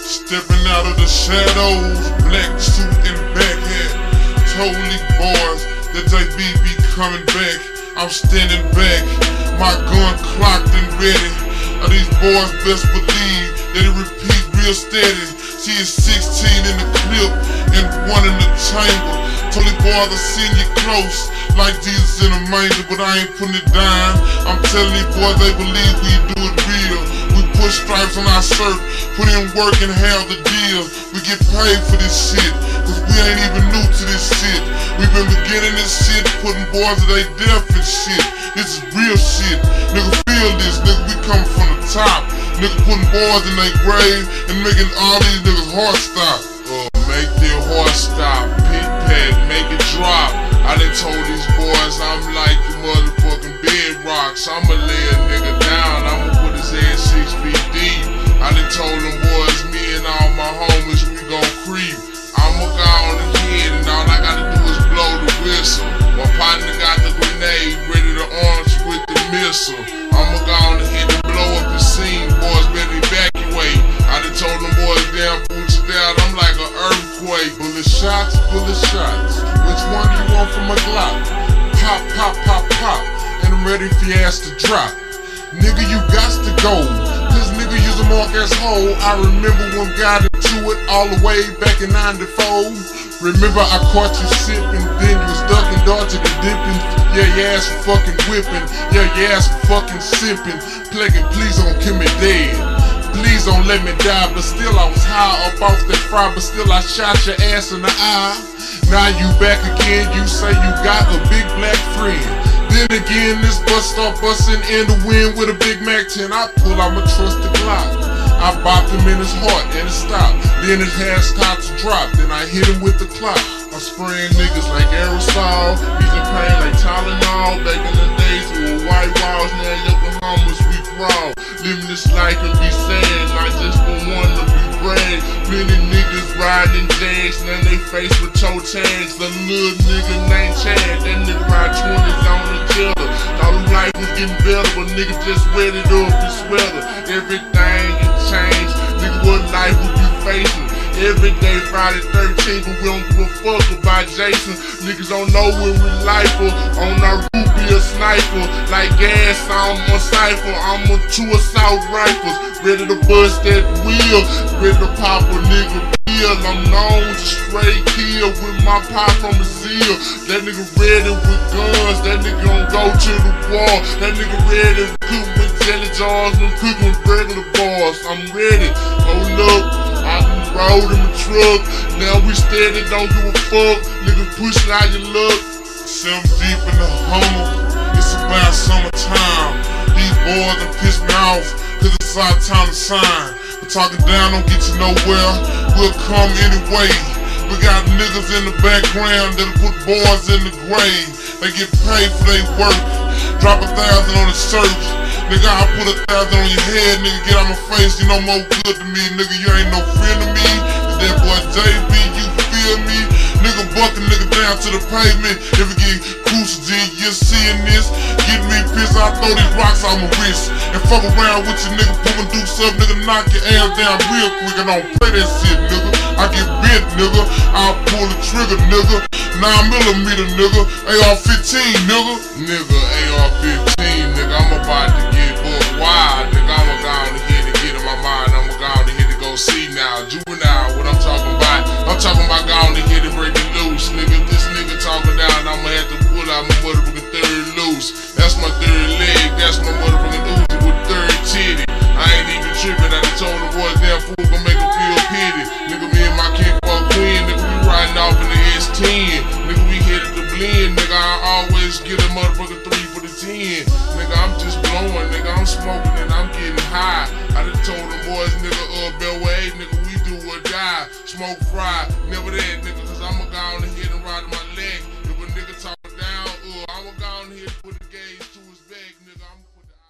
Stepping out of the shadows, black suit and back hat. Totally boys that they be coming back. I'm standing back, my gun clocked and ready. These boys best believe that it repeat real steady. She is 16 in the clip and 1 in the chamber. Totally boys are seeing you close, like Jesus in a manger, but I ain't putting it down. I'm telling these boys they believe we do it real. We put stripes on our shirt, put in work and have the deal. We get paid for this shit, cause we ain't even new to this shit. We been beginning this shit, putting boys to they death and shit. This is real shit, nigga feel this, nigga we coming from the top. Nigga putting boys in their grave and making all these niggas heart stop. Make their heart stop, pit pad, make it drop. I done told these boys I'm like the motherfucking bedrocks. I'ma lay a nigga down, I'ma put his head 6 feet deep. I done told them boys, me and all my homies, we gon' creep. I'ma go on ahead and all I gotta do is blow the whistle. My partner got the grenade, ready to launch with the missile. I'ma go on ahead and blow up the scene, boys better evacuate. I done told them boys, damn boots down, I'm like an earthquake. Bullet shots, which one do you want from a Glock? Pop, pop, pop, pop, and I'm ready for your ass to drop. Nigga, you got to go, cause nigga use a mark as hoe. I remember when got into it all the way back in 94. Remember I caught you sipping, then you was ducking, dodging and dipping. Yeah, your ass fucking whipping, yeah, your ass fucking sipping. Plaguing, please don't kill me dead, please don't let me die. But still I was high up off that fry, but still I shot your ass in the eye. Now you back again, you say you got a big black friend. Then again, this bus start busting in the wind with a Big Mac 10. I pull out my trusted Glock, I bopped him in his heart and it stopped. Then his hair started to drop, then I hit him with the clock. I'm spraying niggas like aerosol, easing pain like Tylenol. Back in the days we were white walls, now Yokohamas we crawl. Living this life and be sad, not just for one to be brave. Many niggas riding Jags, now they face with toe tags. The little nigga named Chad, that nigga ride 20s on the killer. Thought his life was getting better, but nigga just wetted up his sweater. Everything can change, nigga what life would be facing. Every day Friday 13, but we don't give a fuck about Jason. Niggas don't know when we lifer. On our roof be a sniper. Like gas, I'm a cipher. I'm a 2 assault rifles. Ready to bust that wheel. Ready to pop a nigga bill. I'm known to straight kill with my pop from Brazil. That nigga ready with guns. That nigga gon' go to the wall. That nigga ready to cook with jelly jars and cook with regular bars. I'm ready. Hold up. I rode in the truck, now we steady, don't give a fuck. Niggas pushing out your luck. 7 deep in the Hummer, it's about summertime. These boys done piss me off, cause it's our time to shine. But talking down don't get you nowhere, we'll come anyway. We got niggas in the background that'll put boys in the grave. They get paid for their work, drop 1,000 on the shirt. Nigga, I put 1,000 on your head, nigga, get out my face, you know more good to me. Nigga, you ain't no friend to me. It's that boy JB, you feel me? Nigga, buck a nigga down to the pavement. If it get crucial, G, you're seeing this. Get me pissed, I throw these rocks on my wrist. And fuck around with your nigga, put my dukes up, nigga, knock your ass down real quick. And don't play that shit, nigga. I get bent, nigga, I'll pull the trigger, nigga. 9mm, nigga, AR-15, nigga. Nigga, AR-15, nigga, I'm about to get booked wild, nigga. I'ma go on ahead and get in my mind. I'ma go on ahead and go see now. Juvenile, what I'm talking about. I'm talking about going ahead and break it loose, nigga. If this nigga talking down, I'ma have to pull out my motherfucking third loose. That's my third leg, that's my motherfucking Uzi with third titty. I ain't even tripping, I done told the boys, damn fool gon' make them feel pity. Nigga, me and my kinfolk queen, nigga, we riding off in the S10. Nigga, we headed to blend, nigga, I always get a motherfucking 3 for the 10. Nigga, I'm just blowing, nigga, I'm smoking and I'm getting high. I done told them boys, nigga, Bellway, nigga, we do or die. Smoke fry, never that, nigga, cause I'ma go on ahead and ride my leg. If a nigga talk down, I'ma go on here and put it